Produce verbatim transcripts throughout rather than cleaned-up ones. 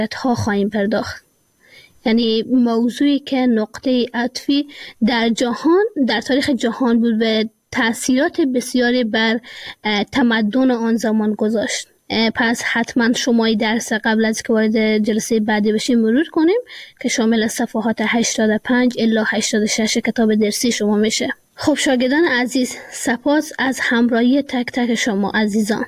ها خواهیم پرداخت. یعنی موضوعی که نقطه عطفی در جهان در تاریخ جهان بود و تأثیرات بسیاری بر تمدن آن زمان گذاشت. پس حتما شما این درس قبل از که وارد جلسه بعدی بشیم مرور کنیم که شامل صفحات هشتاد و پنج الی هشتاد و شش کتاب درسی شما میشه. خب شاگردان عزیز، سپاس از همراهی تک تک شما عزیزان.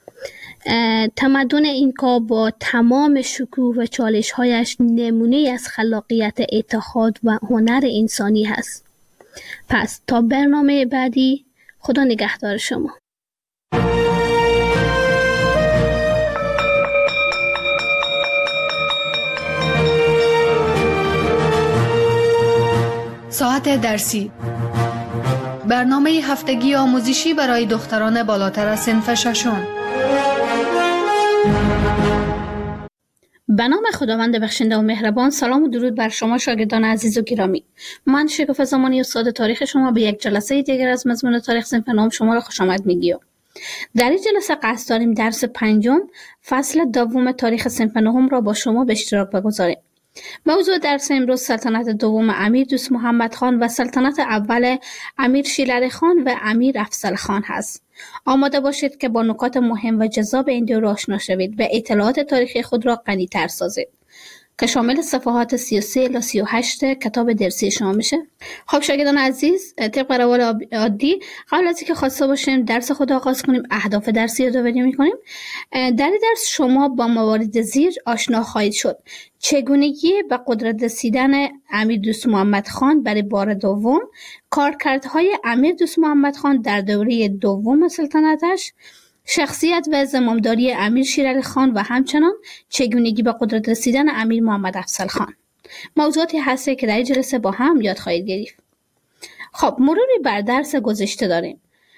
تمدن اینکا با تمام شکوه و چالش‌هایش نمونه از خلاقیت، اتحاد و هنر انسانی هست. پس تا برنامه بعدی، خدا نگهدار شما. ساعت درسی، برنامه هفتگی آموزشی برای دختران بالاتر از صنف ششم. به نام خداوند بخشنده و مهربان. سلام و درود بر شما شاگردان عزیز و گرامی. من شکوفه زمانی استاد تاریخ شما به یک جلسه دیگر از مضمون تاریخ صنف نهم شما را خوش آمد میگیم. در این جلسه قصد داریم درس پنجم فصل دوم تاریخ صنف نهم را با شما به اشتراک بگذاریم. موضوع درس امروز سلطنت دوم امیر دوست محمد خان و سلطنت اول امیر شیرعلی خان و امیر افضل خان هست. آماده باشید که با نکات مهم و جذاب این دو آشنا شوید و اطلاعات تاریخی خود را غنی‌تر سازید که شامل صفحات سی و سه الی سی و هشت کتاب درسی شما میشه. خب شاگردان عزیز، طبق روال عادی قبل از اینکه خواسته باشیم درس خود آغاز کنیم، اهداف درسی یادآوری میکنیم. در این درس شما با موارد زیر آشنا خواهید شد: چگونگی به قدرت رسیدن امیر دوست محمد خان برای بار دوم، کارکردهای امیر دوست محمد خان در دوره دوم سلطنتش، شخصیت و زمامداری امیر شیرعلی خان و همچنان چگونگی به قدرت رسیدن امیر محمد افضل خان. موضوعاتی هسته که در این جلسه با هم یاد خواهید گرفت. خب مروری بر درس گذشته داریم.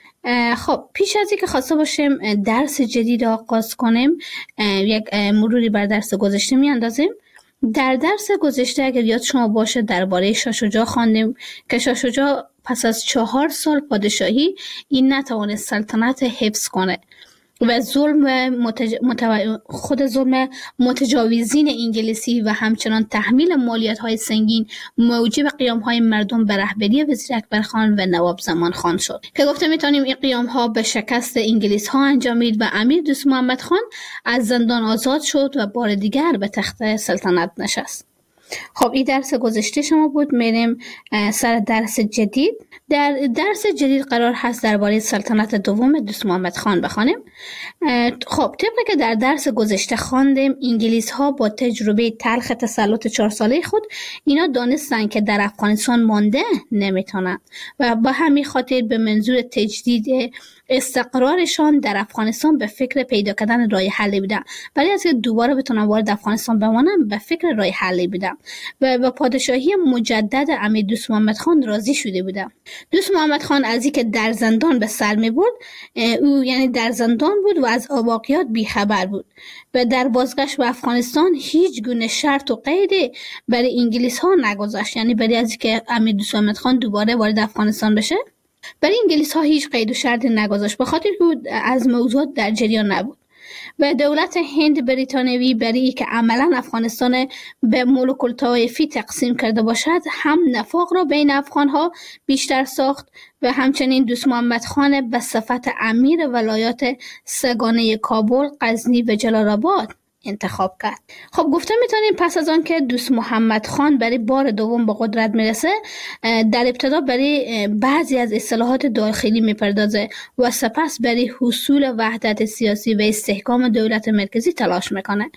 خب پیش از اینکه خواسته باشیم درس جدید آغاز کنیم، یک مروری بر درس گذشته میاندازیم. در درس گذشته اگر یاد شما باشه درباره شاه شجاع خواندیم که شاه شجاع پس از چهار سال پادشاهی این نتوانست سلطنت حفظ کنه و ظلم متج... متو... خود ظلم متجاوزین انگلیسی و همچنان تحمیل مالیات‌های سنگین موجب قیام‌های مردم به رهبری وزیر اکبر خان و نواب زمان خان شد که گفته میتونیم این قیام‌ها به شکست انگلیس‌ها انجامید و امیر دوست محمد خان از زندان آزاد شد و بار دیگر به تخت سلطنت نشست. خب این درس گذشته شما بود. میریم سر درس جدید. در درس جدید قرار هست درباره سلطنت دوم دوست محمد خان بخوانیم. خب طبق که در درس گذشته خواندیم، انگلیس ها با تجربه تلخ تسلط چهار ساله خود اینا دانستن که در افغانستان مانده نمیتونن و با همین خاطر به منظور تجدید استقرارشان در افغانستان به فکر پیدا کردن راه حلی بودن. برای از که دوباره بتونن وارد افغانستان بمانن به فکر راه حلی بودن و با پادشاهی مجدد امیر دوست محمد خان راضی شده بودن. دوست محمد خان از اینکه در زندان به سر می برد، او یعنی در زندان بود و از واقعیات بیخبر بود و در بازگشت به افغانستان هیچ گونه شرط و قیدی برای انگلیس ها نگذاشت. یعنی برای از اینکه امیر دوست محمد خان دوباره وارد افغانستان بشه برای انگلیس ها هیچ قید و شرطی نگذاشت، به خاطر که از موضوعات در جریان نبود و دولت هند بریتانیایی برای که عملا افغانستان به ملوک الطوایفی تقسیم کرده باشد هم نفاق را بین افغان ها بیشتر ساخت و همچنین دوست محمد خان به صفت امیر ولایات سگانه کابل، غزنی و جلال آباد انتخاب کرد. خب گفته میتونیم پس از آن که دوست محمد خان برای بار دوم به قدرت میرسه، در ابتدا برای بعضی از اصلاحات داخلی میپردازه و سپس برای حصول وحدت سیاسی و استحکام دولت مرکزی تلاش میکنه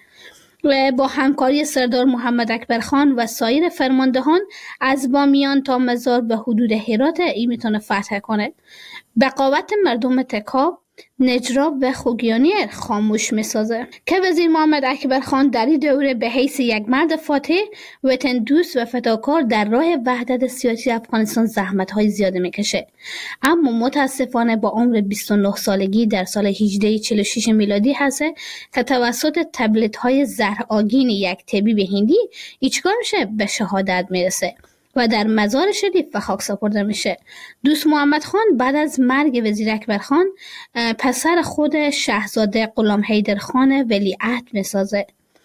و با همکاری سردار محمد اکبر خان و سایر فرماندهان از بامیان تا مزار به حدود هرات این میتونه فتح کنه. بقاوت مردم تکاب، نجراب و خوگیانی خاموش میسازه که وزیر محمد اکبر خان در این دوره به حیث یک مرد فاتح، وطن دوست و فداکار در راه وحدت سیاسی افغانستان زحمت های زیاده میکشه، اما متاسفانه با عمر بیست و نه سالگی در سال هجده چهل و شش میلادی هست که توسط تبلیت های زهرآگین یک طبیب هندی ایچکار میشه به شهادت میرسه و در مزار شریف به خاک سپرده میشه. دوست محمد خان بعد از مرگ وزیر اکبر خان پسر خود شاهزاده غلام حیدر خان ولیعهد میسازه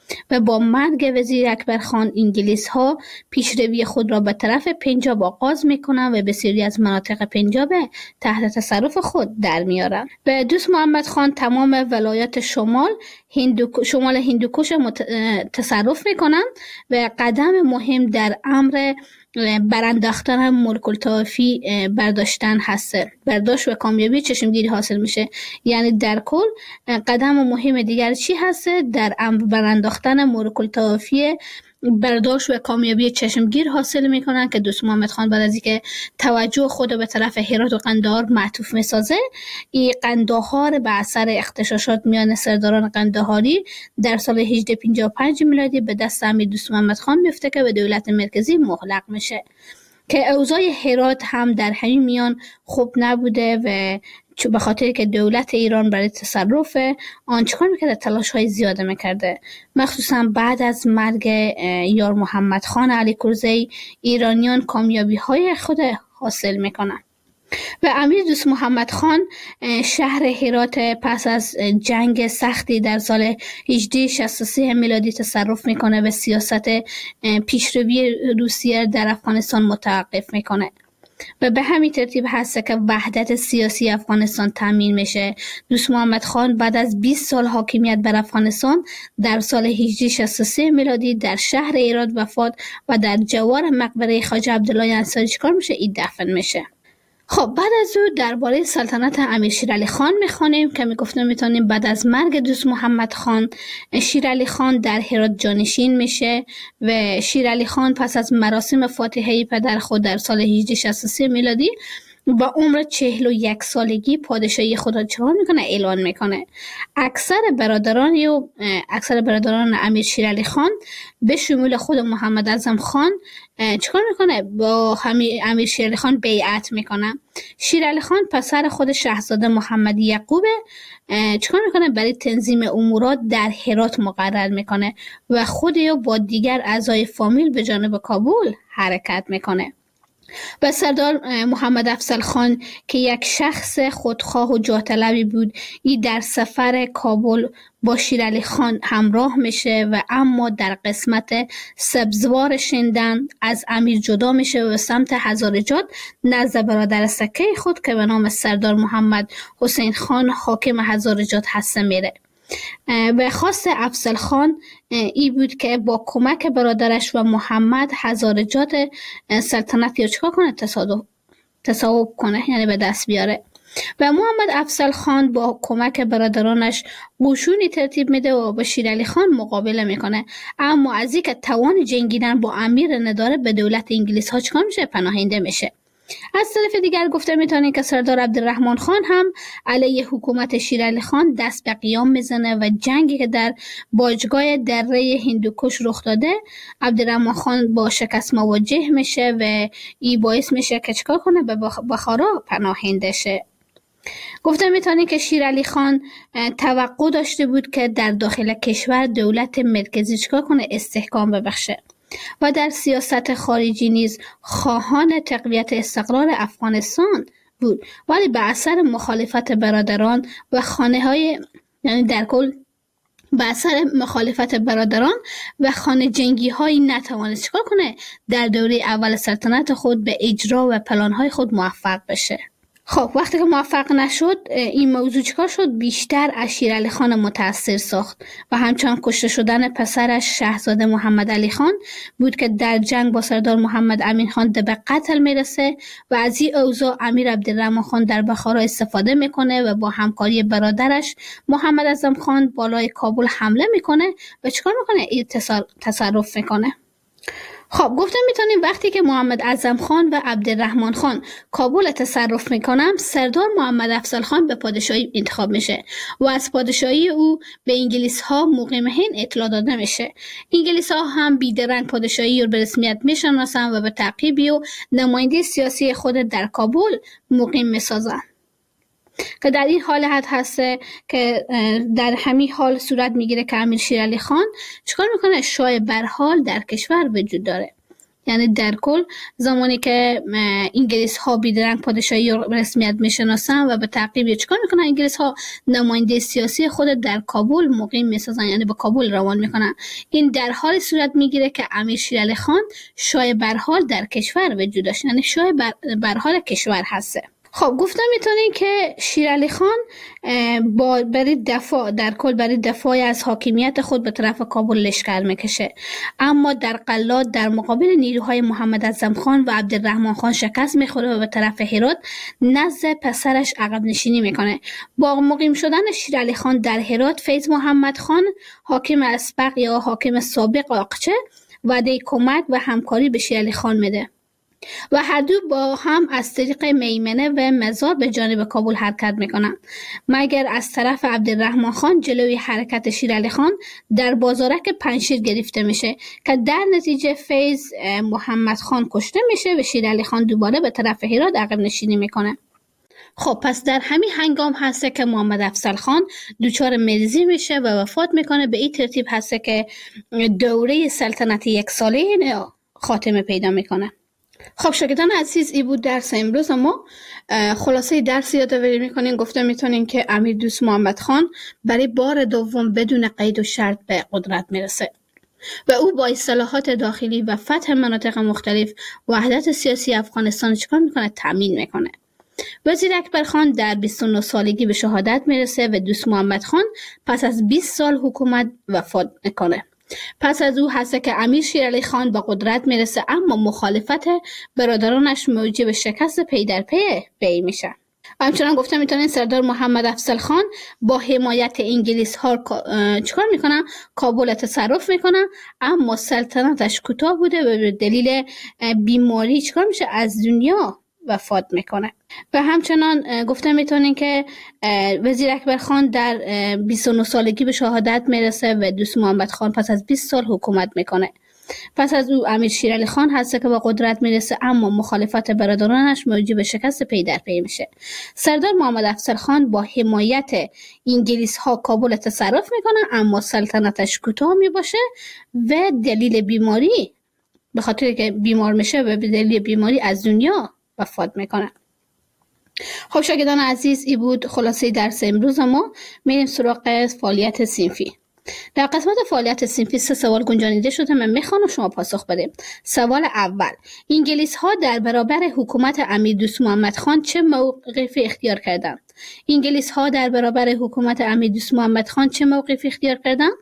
و با مرگ وزیر اکبر خان انگلیس ها پیشروی خود را به طرف پنجاب آغاز میکنند و بسیاری از مناطق پنجاب تحت تصرف خود در میارند. و دوست محمد خان تمام ولایات شمال هندو شمال هندوکش مت... تصرف میکنند و قدم مهم در امر برانداختن ملک الطوایفی برداشتن هست. برداشت و کامیابی چشمگیری حاصل میشه. یعنی در کل قدم مهم دیگر چی هست؟ در امر برانداختن ملک الطوایفی برداشت و کامیابی چشمگیر حاصل میکنن که دوست محمد خان بعد از اینکه توجه خود به طرف هرات و قندهار معطوف میسازه، این قندهار به اثر اغتشاشات میان سرداران قندهاری در سال هجده پنجاه و پنج میلادی به دست امیر دوست محمد خان میفته که به دولت مرکزی مغلق میشه که اوضاع هرات هم در همین میان خوب نبوده و به خاطر که دولت ایران برای تصرف آن چکار میکرده؟ تلاش های زیاده میکرده. مخصوصا بعد از مرگ یار محمد خان علی کرزی ایرانیان کامیابی های خود حاصل میکنن و امیر دوست محمد خان شهر هرات پس از جنگ سختی در سال هجده شصت و سه میلادی تصرف میکنه و سیاست پیشروی روسیه در افغانستان متوقف میکنه و به همین ترتیب هست که وحدت سیاسی افغانستان تامین میشه. دوست محمد خان بعد از بیست سال حاکمیت بر افغانستان در سال هجده شصت و سه میلادی در شهر هرات وفات و در جوار مقبره خواجه عبدالله انصاری چیکار میشه؟ این دفن میشه. خب بعد از او درباره سلطنت امیر شیرعلی خان میخوانیم که میگفتم میتونیم بعد از مرگ دوست محمد خان شیرعلی خان در هرات جانشین میشه و شیرعلی خان پس از مراسم فاتحه پدر خود در سال هجده شصت و سه میلادی با عمر چهل و یک سالگی پادشاهی خود را چکار میکنه؟ اعلان میکنه. اکثر برادران و اکثر برادران امیر شیرعلی خان به شمول خود محمد اعظم خان چکار میکنه؟ با امیر شیرعلی خان بیعت میکنه. شیرعلی خان پسر خود شاهزاده محمد یعقوب چکار میکنه؟ برای تنظیم امورات در هرات مقرر میکنه و خود یا با دیگر اعضای فامیل به جانب کابل حرکت میکنه. و سردار محمد افضل خان که یک شخص خودخواه و جاه طلبی بود، این در سفر کابل با شیرعلی خان همراه میشه و اما در قسمت سبزوار شندن از امیر جدا میشه و سمت هزارجات نزد برادر سکه خود که به نام سردار محمد حسین خان حاکم هزارجات هست میره. به خواست افضل خان ای بود که با کمک برادرش و محمد هزارجات سلطنت یا چکار کنه؟ تصادف تصاحب کنه، یعنی به دست بیاره. و محمد افضل خان با کمک برادرانش قشونی ترتیب میده و با شیرعلی خان مقابله میکنه، اما از اینکه توان جنگیدن با امیر نداره به دولت انگلیس ها چکار میشه؟ پناهنده میشه. از طرف دیگر گفته میتونیم که سردار عبدالرحمن خان هم علیه حکومت شیرعلی خان دست به قیام میزنه و جنگی که در باجگاه دره هندوکش رخ داده عبدالرحمن خان با شکست مواجه میشه و این باعث میشه که چکار کنه؟ به بخارا پناهنده شه. گفته میتونیم که شیرعلی خان توقع داشته بود که در داخل کشور دولت مرکزی چکار کنه؟ استحکام ببخشه و در سیاست خارجی نیز خواهان تقویت استقرار افغانستان بود، ولی به اثر مخالفت برادران و خانه های یعنی در کل به اثر مخالفت برادران و خانه جنگی هایی نتوانست چکار کنه؟ در دوره اول سلطنت خود به اجرا و پلان های خود موفق بشه. خب وقتی که موفق نشد این موضوع چکار شد؟ بیشتر از شیرعلی خان متاثر ساخت و همچنان کشته شدن پسرش شاهزاده محمد علی خان بود که در جنگ با سردار محمد امین خان به قتل میرسه و از این اوضاع امیر عبدالرحمن خان در بخارا استفاده میکنه و با همکاری برادرش محمد اعظم خان بالای کابل حمله میکنه و چکار میکنه؟ این تصرف میکنه. خب گفتم میتونیم وقتی که محمد اعظم خان و عبدالرحمن خان کابل تصرف میکنن، سردار محمد افضل خان به پادشاهی انتخاب میشه و از پادشاهی او به انگلیس ها مقیمین اطلاع داده میشه. انگلیس ها هم بیدرنگ پادشاهی رو به رسمیت میشناسن و به تعقیبی و نماینده سیاسی خود در کابل مقیم میسازن که در این حالت هست که در همین حال صورت میگیره که امیر شیرعلی خان چیکار میکنه؟ شاه برحال در کشور وجود داره یعنی در کل زمانی که انگلیس ها بیدرنگ پادشاهی رسمیت میشناسن و به تعقیب چیکار میکنن، انگلیس ها نماینده سیاسی خود در کابل مقیم میسازن، یعنی به کابل روان میکنن. این در حال صورت میگیره که امیر شیر علی خان شاه برحال در کشور وجود داشت، یعنی شاه برحال کشور هسته. خب گفتم میتونین که شیر علی خان با برای دفاع در کل برای دفاع از حاکمیت خود به طرف کابل لشکر میکشه، اما در قلات در مقابل نیروهای محمد اعظم خان و عبدالرحمن خان شکست میخوره و به طرف هرات نزد پسرش عقب نشینی میکنه. با مقیم شدن شیر علی خان در هرات، فیض محمد خان حاکم اسبق یا حاکم سابق آقچه وعده کمک و همکاری به شیر علی خان میده و هر دو با هم از طریق میمنه و مزار به جانب کابل حرکت میکنن، مگر از طرف عبدالرحمن خان جلوی حرکت شیر علی خان در بازارک پنجشیر گرفته میشه که در نتیجه فیض محمد خان کشته میشه و شیر علی خان دوباره به طرف هرات عقب نشینی میکنه. خب پس در همین هنگام هسته که محمد افضل خان دچار مریضی میشه و وفات میکنه. به این ترتیب هسته که دوره سلطنت یک ساله خاتمه پیدا میکنه. خب شاگردان عزیز، این بود درس امروز ما. خلاصه درس یادآوری میکنین. گفته میتونین که امیر دوست محمد خان برای بار دوم بدون قید و شرط به قدرت میرسه و او با اصلاحات داخلی و فتح مناطق مختلف وحدت سیاسی افغانستان چیکار میکنه؟ تامین میکنه. وزیر اکبر خان در بیست و نه سالگی به شهادت میرسه و دوست محمد خان پس از بیست سال حکومت وفات میکنه. پس از او هست که امیر شیر علی خان با قدرت میرسه، اما مخالفت برادرانش موجب شکست پی در پی وی میشه. همچنان گفته میتونین سردار محمد افضل خان با حمایت انگلیس ها چیکار میکنن؟ کابل تصرف میکنن، اما سلطنتش کوتاه بوده و به دلیل بیماری چیکار میشه؟ از دنیا وفات میکنه. و همچنان گفته میتونین که وزیر اکبر خان در بیست و نه سالگی به شهادت میرسه و دوست محمد خان پس از بیست سال حکومت میکنه. پس از او امیر شیر علی خان هست که با قدرت میرسه، اما مخالفت برادرانش موجب شکست پی در پی میشه. سردار محمد افضل خان با حمایت انگلیس ها کابل تصرف میکنه، اما سلطنتش کوتاه میباشه و دلیل بیماری، به خاطر که بیمار میشه و به دلیل بیماری از دنیا وفات میکنه. خب شاگردان عزیز، این بود خلاصه درس امروز ما. میریم سراغ فعالیت صنفی. در قسمت فعالیت صنفی سه سوال گنجانیده شده، من میخوام شما پاسخ بدیم. سوال اول: انگلیس ها در برابر حکومت امیر دوست محمد خان چه موقفی اختیار کردند؟ انگلیس ها در برابر حکومت امیر دوست محمد خان چه موقفی اختیار کردند؟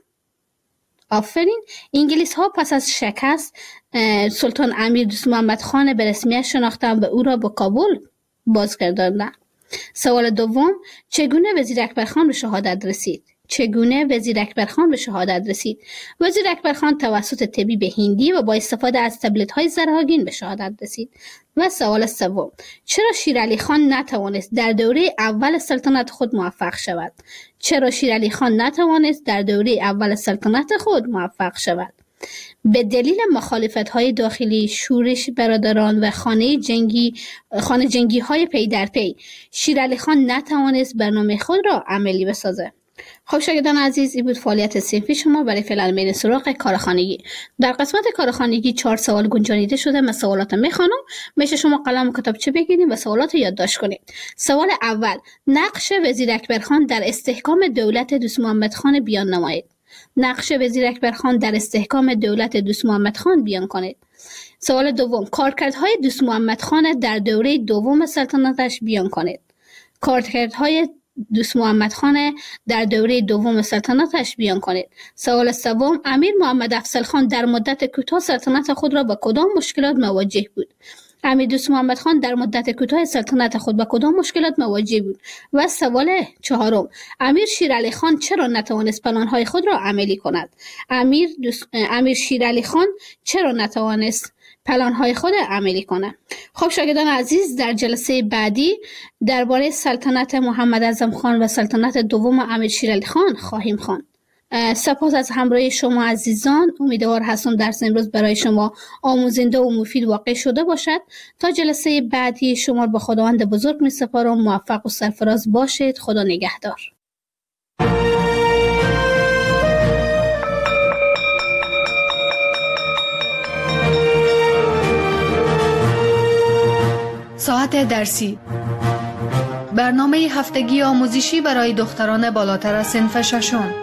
آفرین. انگلیس ها پس از شکست سلطان امیر دوست محمد خان به رسمیت شناختند و او را به کابل بازگرداندند. سوال دوم: چگونه وزیر اکبر خان به شهادت رسید؟ چگونه وزیر اکبر خان به شهادت رسید؟ وزیر اکبر خان توسط طبیب هندی و با استفاده از تبلت های زرهاگین به شهادت رسید. و سوال سوم: چرا شیر علی خان نتوانست در دوره اول سلطنت خود موفق شود؟ چرا شیر علی خان نتوانست در دوره اول سلطنت خود موفق شود؟ به دلیل مخالفت‌های داخلی، شورش برادران و خانه جنگی خانه جنگی های پی در پی، شیر علی خان نتوانست برنامه خود را عملی بسازه. خب شاگردان عزیز، این بود فعالیت صنفی شما. برای فعلا میریم سراغ کارخانگی. در قسمت کارخانگی چهار سوال گنجانیده شده. من سوالات میخوانم، میشه شما قلم و کتابچه بگیرید و سوالات یادداشت کنید. سوال اول: نقش وزیر اکبر خان در استحکام دولت دوست محمد خان بیان نمایید. نقش وزیر اکبر خان در استحکام دولت دوست محمد خان بیان کنید. سوال دوم: کارکردهای دوست محمد خان در دوره دوم سلطنتش بیان کنید. کارکردهای دوست محمد خان در دوره دوم سلطنتش بیان کنید. سوال سوم: امیر محمد افضل خان در مدت کوتاه سلطنت خود را با کدام مشکلات مواجه بود؟ امیر دوست محمد خان در مدت کوتاه سلطنت خود با کدام مشکلات مواجه بود؟ و سوال چهارم: امیر شیر علی خان چرا نتوانست پلان‌های خود را عملی کند؟ امیر دوست... امیر شیر علی خان چرا نتوانست پلان‌های خود عملی کنه؟ خب شاگردان عزیز، در جلسه بعدی درباره سلطنت محمد اعظم خان و سلطنت دوم امیر شیر علی خان خواهیم خواند. سپاس از همراهی شما عزیزان. امیدوار هستم درس امروز برای شما آموزنده و مفید واقع شده باشد. تا جلسه بعدی شما با خداوند بزرگ می سپارم. موفق و سرفراز باشید. خدا نگهدار. ساعت درسی، برنامه هفتگی آموزشی برای دختران بالاتر از صنف ششم.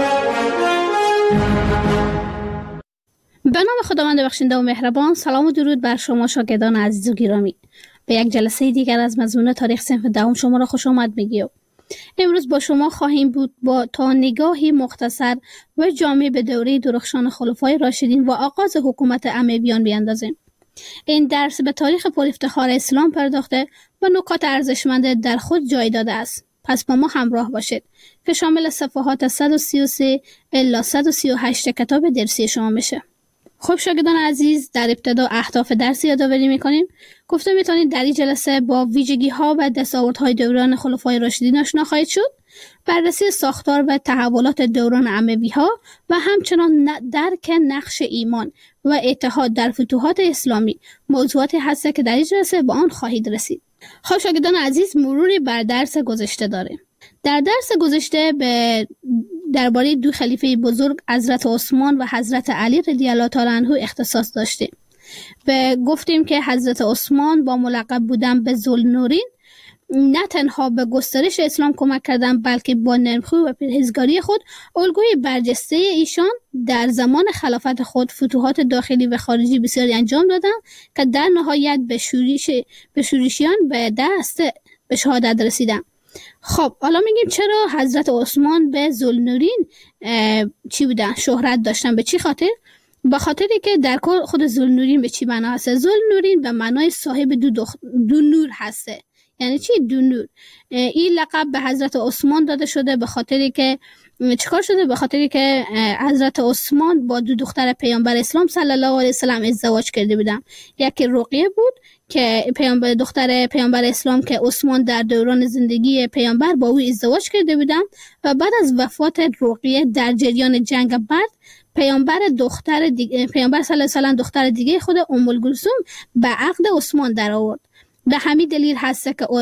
به نام خداوند بخشنده و مهربان. سلام و درود بر شما شاگردان عزیز و گرامی. به یک جلسه دیگر از مضمون تاریخ صنف دهم شما را خوش آمد میگیم. امروز با شما خواهیم بود با تا نگاهی مختصر و جامع به دوره درخشان خلفای راشدین و آغاز حکومت امویان بیاندازیم. این درس به تاریخ پرافتخار اسلام پرداخته و نکات ارزشمند در خود جای داده است. پس با ما همراه باشید که شامل صفحات صد و سی و سه الی صد و سی و هشت کتاب درسی شما میشه. خب شاگردان عزیز، در ابتدا اهداف درس یادآوری میکنیم. گفته میتونید در این جلسه با ویژگی ها و دستاوردهای دوران خلفای راشدین آشنا خواهید شد، بررسی ساختار و تحولات دوران اموی ها و همچنان درک نقش ایمان و اتحاد در فتوحات اسلامی موضوعاتی هست که در این جلسه با آن خواهید رسید. خب شاگردان عزیز، مروری بر درس گذشته داریم. در درس گذشته به درباره دو خلیفه بزرگ حضرت عثمان و حضرت علی رضی الله تعالی عنه اختصاص داشتیم. و گفتیم که حضرت عثمان با ملقب بودن به ذوالنورین نه تنها به گسترش اسلام کمک کردند، بلکه با نرمخو و پرهیزگاری خود الگوی برجسته ایشان در زمان خلافت خود فتوحات داخلی و خارجی بسیاری انجام دادند که در نهایت به شورش به شورشیان به دست به شهادت رسیدند. خب حالا میگیم چرا حضرت عثمان به ذوالنورین چی بودن؟ شهرت داشتن. به چی خاطر؟ به خاطری که در کل خود ذوالنورین به چی معنا هست؟ ذوالنورین به معنای صاحب دو, دخ... دو نور هسته. یعنی چی دو نور؟ این لقب به حضرت عثمان داده شده به خاطری که چیکار شده؟ به خاطری که حضرت عثمان با دو دختر پیامبر اسلام صلی الله علیه و سلم ازدواج کرده بودن. یکی رقیه بود که پیامبر دختر پیامبر اسلام که عثمان در دوران زندگی پیامبر با او ازدواج کرده بودن و بعد از وفات رقیه در جریان جنگ بدر پیامبر دختر دیگه پیامبر صلی الله علیه و سلم دختر دیگه خود ام الکلثوم به عقد عثمان در آورد. به همین دلیل هست که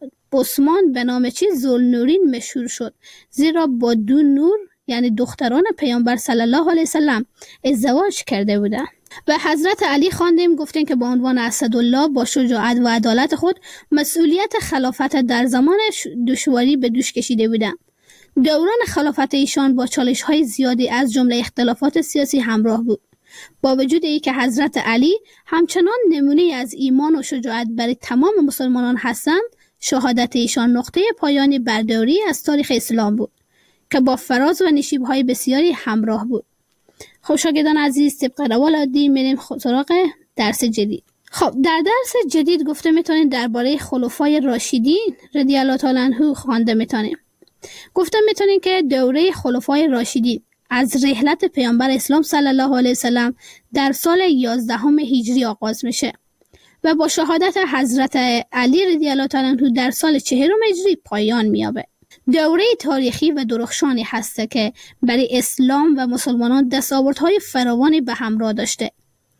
عثمان به نام چی ذوالنورین مشهور شد، زیرا با دو نور یعنی دختران پیامبر صلی الله علیه و سلم ازدواج کرده بودند. و حضرت علی خواندیم گفتیم که با عنوان اسدالله با شجاعت و عدالت خود مسئولیت خلافت در زمان دشواری به دوش کشیده بودند. دوران خلافت ایشان با چالش‌های زیادی از جمله اختلافات سیاسی همراه بود. با وجود ای که حضرت علی همچنان نمونه از ایمان و شجاعت برای تمام مسلمانان هستند، شهادت ایشان نقطه پایانی بر دوری از تاریخ اسلام بود که با فراز و نشیب‌های بسیاری همراه بود. خب شاگردان عزیز، طبق روال عادی میریم سراغ درس جدید. خب در درس جدید گفته میتونید درباره خلفای راشدین رضی الله تعالی عنهم خوانده میتونیم. گفته میتونید که دوره خلفای راشدین از رحلت پیامبر اسلام صلی الله علیه و سلم در سال یازدهم هجری آغاز میشه و با شهادت حضرت علی رضی الله تعالی عنه در سال چهارم هجری پایان مییابه. دوره تاریخی و درخشانی هست که برای اسلام و مسلمانان دستاوردهای فراوانی به همراه داشته.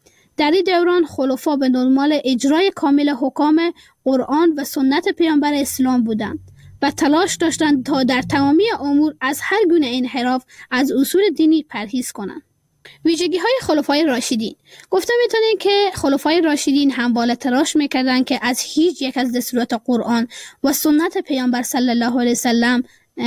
در این دوران خلفا به دنبال اجرای کامل حکام قرآن و سنت پیامبر اسلام بودند و تلاش داشتند تا در تمامی امور از هر گونه انحراف از اصول دینی پرهیز کنند. ویژگی های خلفای راشدین. گفته میتونید که خلفای راشدین همواره تلاش میکردند که از هیچ یک از دستورات قرآن و سنت پیامبر صلی الله علیه و سلم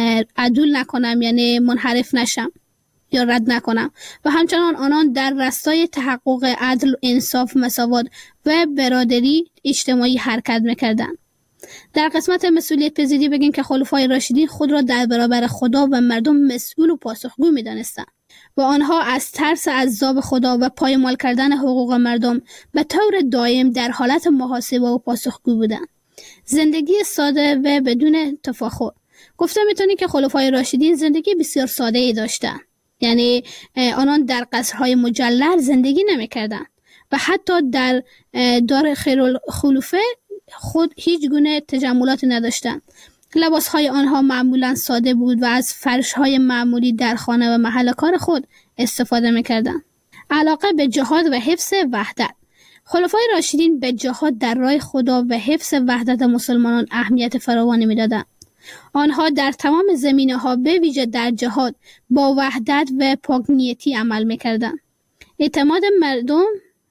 عدول نکنم، یعنی منحرف نشم یا رد نکنم، و همچنان آنان در راستای تحقق عدل، انصاف، مساوات و برادری اجتماعی حرکت میکردند. در قسمت مسئولیت پذیری بگیم که خلفای راشدین خود را در برابر خدا و مردم مسئول و پاسخگو می‌دانستند و آنها از ترس عذاب خدا و پایمال کردن حقوق مردم به طور دائم در حالت محاسبه و پاسخگو بودند. زندگی ساده و بدون تفاخر. گفته میتونی که خلفای راشدین زندگی بسیار ساده ای داشتند. یعنی آنان در قصرهای مجلل زندگی نمی‌کردند و حتی در دار خیرالخلفه خود هیچ گونه تجملاتی نداشتند. لباسهای آنها معمولا ساده بود و از فرشهای معمولی در خانه و محل کار خود استفاده میکردند. علاقه به جهاد و حفظ وحدت. خلفای راشدین به جهاد در راه خدا و حفظ وحدت مسلمانان اهمیت فراوانی میدادند. آنها در تمام زمینه‌ها به ویژه در جهاد با وحدت و پاک‌نیتی عمل میکردند. اعتماد مردم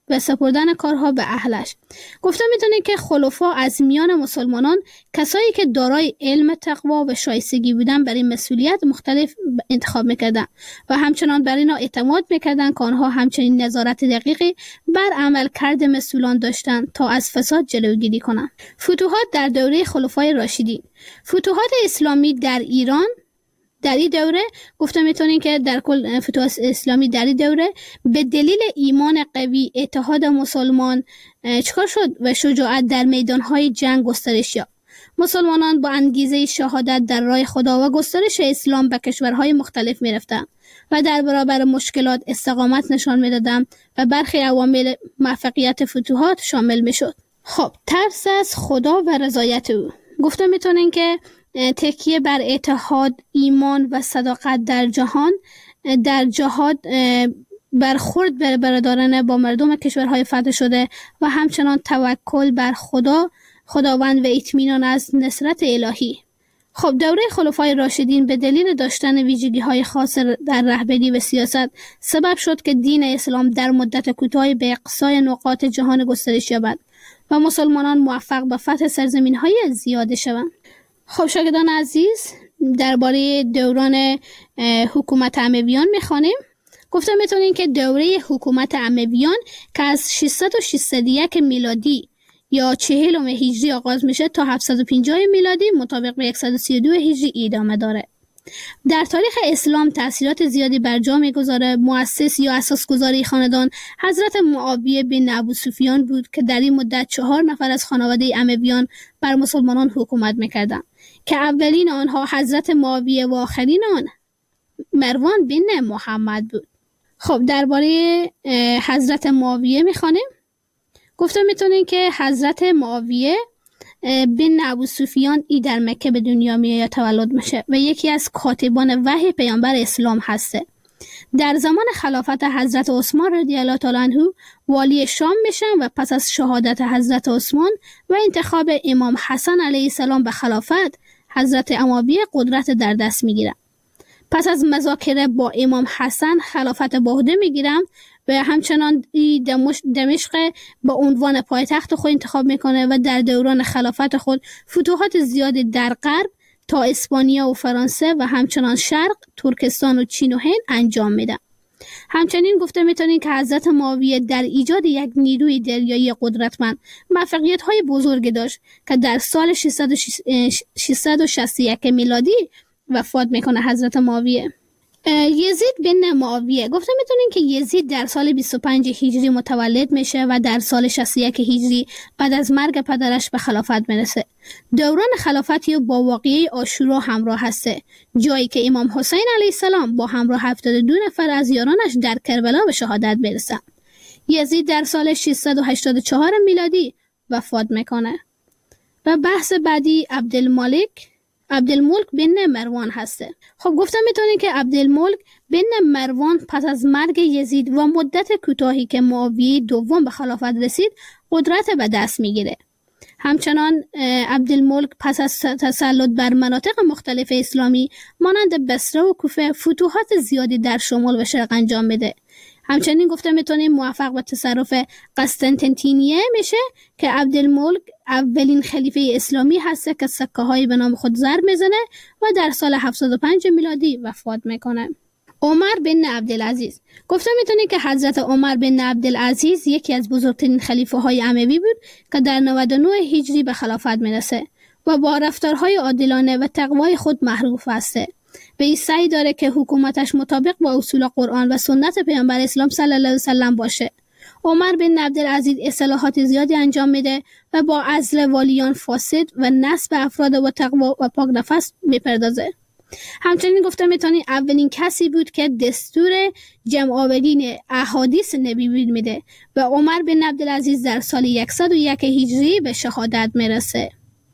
و سپردن کارها به اهلش. گفته میتونه که خلفا از میان مسلمانان کسایی که دارای علم، تقوا و شایستگی بودن برای مسئولیت مختلف انتخاب میکردن و همچنان بر اینا اعتماد میکردن که آنها همچنین نظارت دقیقی بر عمل کرد مسئولان داشتن تا از فساد جلوگیری کنند. فتوحات در دوره خلفای راشدین. فتوحات اسلامی در ایران در این دوره گفته میتونین که در کل فتوحات اسلامی در این دوره به دلیل ایمان قوی، اتحاد مسلمان چکار شد و شجاعت در میدانهای جنگ گسترش یافت. مسلمانان با انگیزه شهادت در راه خدا و گسترش اسلام به کشورهای مختلف میرفتند و در برابر مشکلات استقامت نشان میدادند و برخی عوامل موفقیت فتوحات شامل میشد. خب ترس از خدا و رضایت او. گفته میتونین که تکیه بر اتحاد، ایمان و صداقت در جهان در جهاد برخورد بر برادرانه با مردم کشورهای فتح شده و همچنان توکل بر خدا خداوند و اطمینان از نصرت الهی. خب دوره خلفای راشدین به دلیل داشتن ویژگی‌های خاص در رهبری و سیاست سبب شد که دین اسلام در مدت کوتاهی به اقصای نقاط جهان گسترش یابد و مسلمانان موفق به فتح سرزمین‌های زیاد شوند. خب شاگردان عزیز، درباره دوران حکومت امویان می‌خوانیم. گفتم میتونین که دوره حکومت امویان که از ششصد و شصت و یک میلادی یا چهلم هجری آغاز میشه تا هفتصد و پنجاه میلادی مطابق به صد و سی و دو هجری ادامه داره. در تاریخ اسلام تأثیرات زیادی بر جا میگذاره. مؤسس یا اساسگذاری خاندان حضرت معاویه بن ابو سفیان بود که در این مدت چهار نفر از خانواده امویان بر مسلمانان حکومت میکردند که اولین آنها حضرت معاویه و آخرین آن مروان بن محمد بود. خب درباره حضرت معاویه میخوانیم. گفتم میتونین که حضرت معاویه بن ابو سفیان ای در مکه به دنیا میاد یا تولد میشه و یکی از کاتبان وحی پیامبر اسلام هسته. در زمان خلافت حضرت عثمان رضی الله تعالی عنه والی شام میشن و پس از شهادت حضرت عثمان و انتخاب امام حسن علیه السلام به خلافت، حضرت معاویه قدرت در دست میگیرن. پس از مذاکره با امام حسن خلافت به عهده میگیرن و همچنان دمشق با عنوان پایتخت خود انتخاب میکنه و در دوران خلافت خود فتوحات زیادی در غرب تا اسپانیا و فرانسه و همچنان شرق، ترکستان و چین و هند انجام میده. همچنین گفته میتونین که حضرت معاویه در ایجاد یک نیروی دریایی قدرتمند موفقیت‌های بزرگی داشت که در سال ششصد و شصت و یک میلادی وفات میکنه حضرت معاویه. یزید بن معاویه. گفته میتونین که یزید در سال بیست و پنج هجری متولد میشه و در سال شصت و یک هجری بعد از مرگ پدرش به خلافت میرسه. دوران خلافتی با واقعه عاشورا همراه هسته، جایی که امام حسین علیه السلام با همراه هفتاد و دو نفر از یارانش در کربلا به شهادت برسه. یزید در سال ششصد و هشتاد و چهار میلادی وفات میکنه. و بحث بعدی عبدالملک عبدالملک بن مروان هسته. خب گفتم میتونین که عبدالملک بن مروان پس از مرگ یزید و مدت کوتاهی که معاویه دوم به خلافت رسید قدرت به دست میگیره. همچنان عبدالملک پس از تسلط بر مناطق مختلف اسلامی مانند بصره و کوفه فتوحات زیادی در شمال و شرق انجام میده. همچنین گفته میتونیم موفق به تصرف قسطنطنیه میشه که عبدالملک اولین خلیفه اسلامی هسته که سکه های به نام خود ضرب میزنه و در سال هفتاد و پنج میلادی وفات میکنه. عمر بن عبدالعزیز. گفته میتونیم که حضرت عمر بن عبدالعزیز یکی از بزرگترین خلیفه های اموی بود که در نود و نه هجری به خلافت میرسه و با رفتارهای عادلانه و تقوای خود معروف هسته. به این سعی داره که حکومتش مطابق با اصول قرآن و سنت پیامبر اسلام صلی الله علیه و سلم باشه. عمر بن عبدالعزیز اصلاحات زیادی انجام میده و با عزل والیان فاسد و نصب افراد و تقوا و پاک نفس میپردازه. همچنین گفته میتونی اولین کسی بود که دستور جمع آورین احادیث نبی میده و عمر بن عبدالعزیز در سال صد و یک هجری به شهادت میرسه.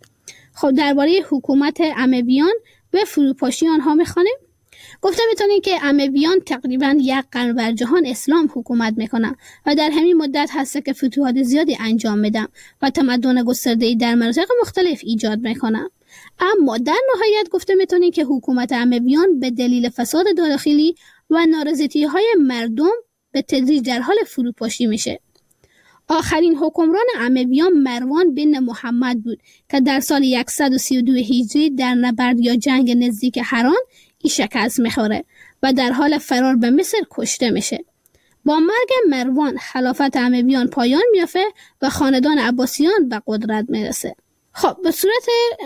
خب درباره حکومت امویان و فروپاشی آنها میخوانیم. گفته میتونیم که امویان تقریبا یک قرن بر جهان اسلام حکومت میکنن و در همین مدت هست که فتوحات زیادی انجام میدن و تمدن گسترده‌ای در مناطق مختلف ایجاد میکنن. اما در نهایت گفته میتونیم که حکومت امویان به دلیل فساد داخلی و نارضایتی‌های مردم به تدریج در حال فروپاشی میشه. آخرین حکمران امویان مروان بن محمد بود که در سال صد و سی و دو هجری در نبرد یا جنگ نزدیک حران ای شکست میخوره و در حال فرار به مصر کشته میشه. با مرگ مروان خلافت امویان پایان میافته و خاندان عباسیان به قدرت میرسه. خب به صورت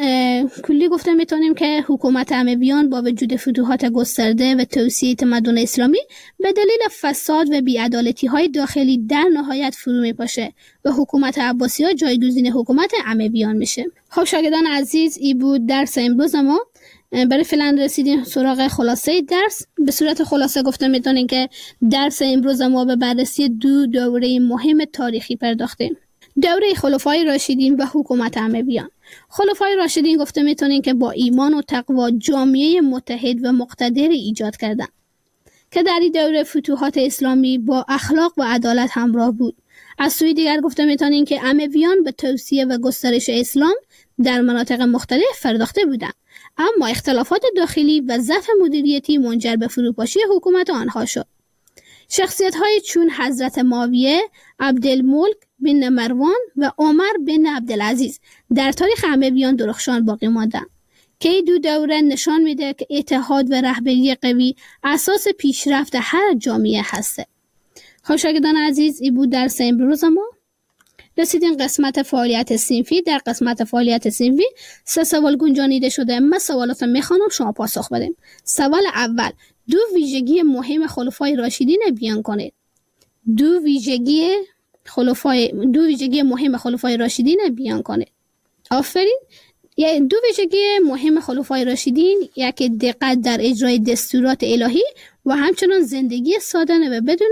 کلی گفته میتونیم که حکومت امویان با وجود فتوحات گسترده و توسعه تمدن اسلامی به دلیل فساد و بی‌عدالتی های داخلی در نهایت فرو میپاشه و حکومت عباسی‌ها جایگزین حکومت امویان میشه. خب شاگردان عزیز، این بود درس امروز ما. برای فعلا رسیدیم سراغ خلاصه درس. به صورت خلاصه گفته میتونیم که درس امروز ما به بررسی دو دوره مهم تاریخی پرداختیم. دوره خلفای راشدین و حکومت امویان. خلفای راشدین گفته میتونیم که با ایمان و تقوا جامعه متحد و مقتدر ایجاد کردند که در این دوره فتوحات اسلامی با اخلاق و عدالت همراه بود. از سوی دیگر گفته میتونیم که امویان به توسعه و گسترش اسلام در مناطق مختلف پرداخته بودند، اما اختلافات داخلی و ضعف مدیریتی منجر به فروپاشی حکومت آنها شد. شخصیت‌های چون حضرت معاویه، عبدالملک بن مروان و عمر بن عبدالعزیز در تاریخ امویان درخشان باقی ماندند که این دو دوره نشان میده که اتحاد و رهبری قوی اساس پیشرفت هر جامعه هسته. خب شاگردان عزیز، این بود درس امروز ما. رسیدیم قسمت فعالیت صنفی. در قسمت فعالیت صنفی سه سوال گنجانیده شده. من سوالات میخوانم، شما پاسخ بدیم. سوال اول: دو ویژگی مهم خلفای راشدین بیان کنید. دو ویژگی خلفای دو ویژگی مهم خلفای راشدین بیان کنید. آفرین. یعنی دو ویژگی مهم خلفای راشدین، یکی دقت در اجرای دستورات الهی و همچنان زندگی سادانه و بدون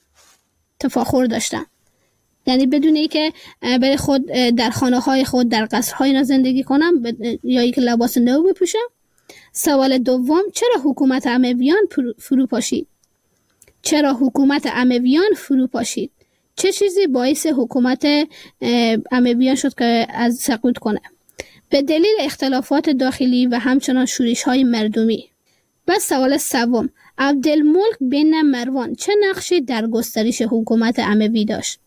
تفاخر داشتن. یعنی بدون اینکه برای خود در خانه های خود در قصرهای اینا زندگی کنم یا اینکه لباس نو بپوشم. سوال دوم: چرا حکومت امویان فرو پاشید؟ چرا حکومت امویان فرو پاشید؟ چه چیزی باعث حکومت امویان شد که از سقوط کنه؟ به دلیل اختلافات داخلی و همچنان شورش های مردمی. و سوال سوم: عبدالملک بن مروان چه نقشی در گسترش حکومت اموی داشت؟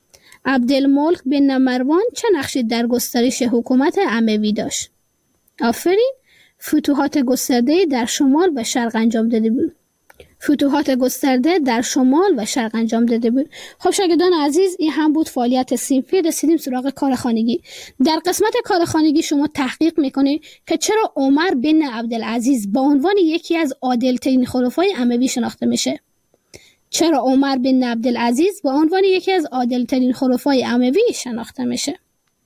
عبدالملک بن مروان چه نقشی در گسترش حکومت اموی داشت؟ آفرین. فتوحات گسترده در شمال و شرق انجام داده بود. فتوحات گسترده در شمال و شرق انجام داده بود. خب شاگردان عزیز، این هم بود فعالیت صنفی. رسیدیم سراغ کار خانگی. در قسمت کار خانگی شما تحقیق میکنید که چرا عمر بن عبدالعزیز با عنوان یکی از عادل‌ترین خلفای اموی شناخته میشه؟ چرا عمر بن عبدالعزیز با عنوان یکی از عادل‌ترین خلفای اموی شناخته میشه؟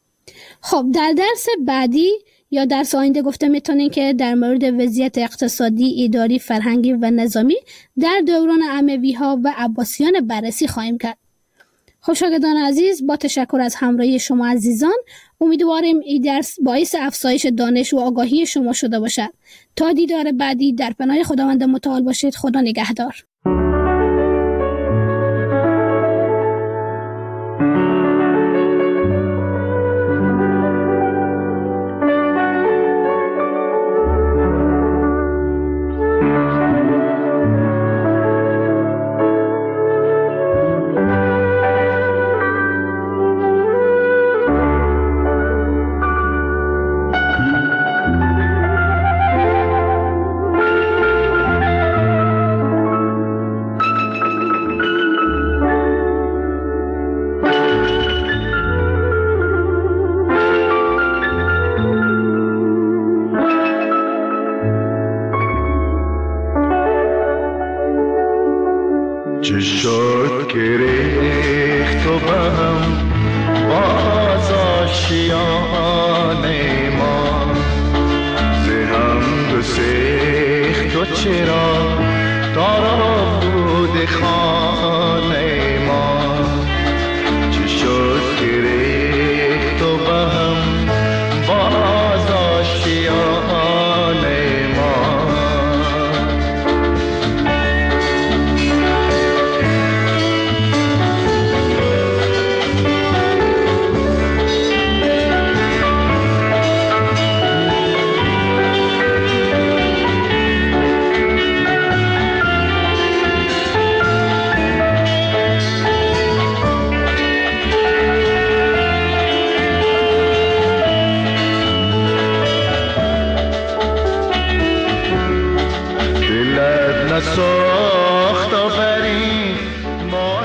خب در درس بعدی یا درس آینده گفته میتونیم که در مورد وضعیت اقتصادی، اداری، فرهنگی و نظامی در دوران اموی ها و عباسیان بررسی خواهیم کرد. خب شاگردان عزیز، با تشکر از همراهی شما عزیزان، امیدواریم این درس باعث افزایش دانش و آگاهی شما شده باشد. تا دیدار بعدی، در پناه خداوند متعال باشید. خدا نگهدار. چه شد که ریخت و بهم باز آشیان ما، زهم دو سیخت و چرا دارا بود خواه